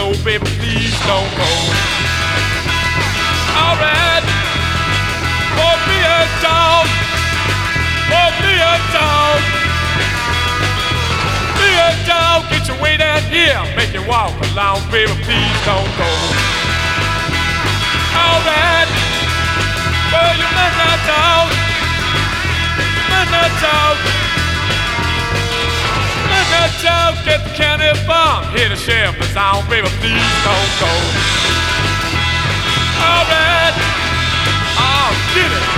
so baby, please don't go. Alright, pour me a dog, pour me a dog, me a dog, get your way down here, make it walk along, baby, please don't go. Alright, well you must not talk, you must not talk. Get the county farm, hear the sheriff is on, baby, please don't go. Alright, oh, get it.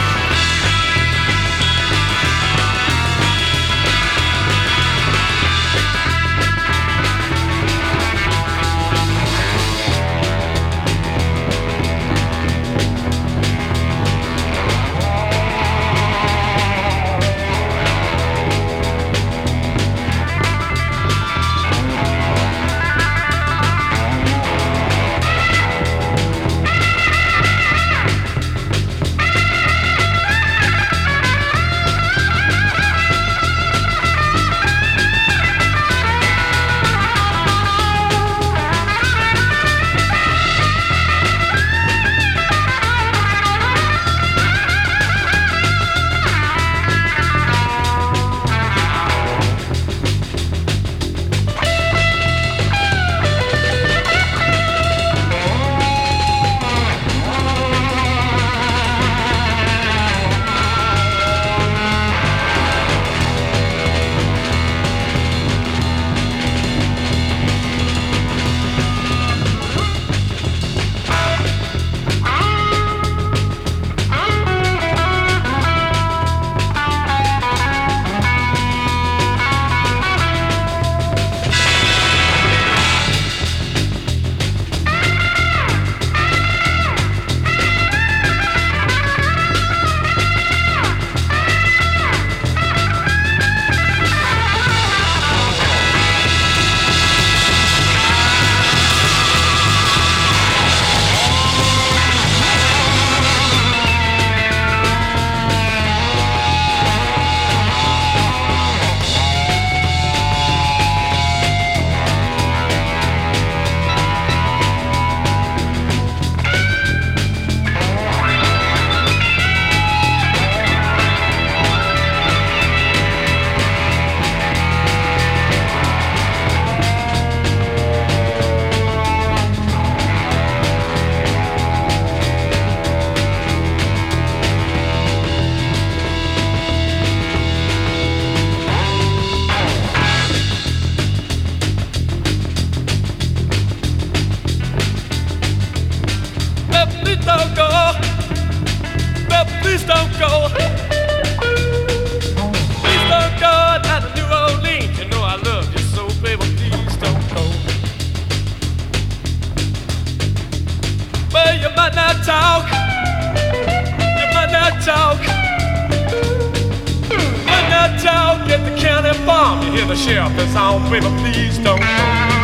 Hear the sheriff is on, baby, please don't go.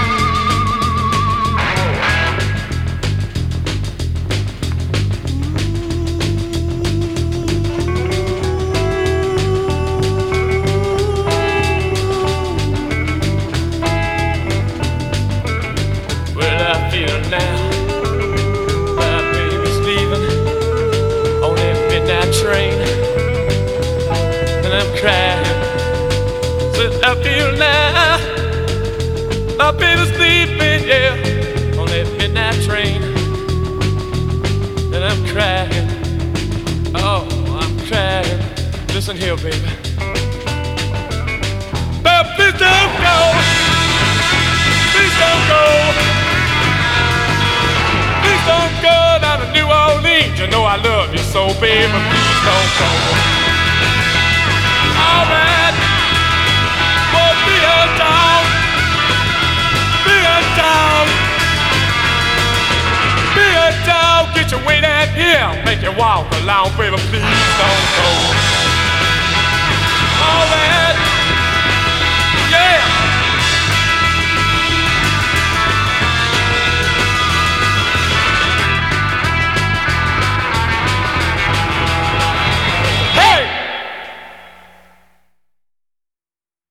Well, I feel now my baby's leaving on that midnight train, and I'm crying. I feel now my baby's sleeping, yeah, on that midnight train, and I'm crying, oh, I'm crying. Listen here, baby, but please don't go, please don't go, please don't go down to New Orleans. You know I love you so, baby, please don't go. All right. Be a dog, be a dog, be a dog, get your way down here, make you walk along, baby, please don't go.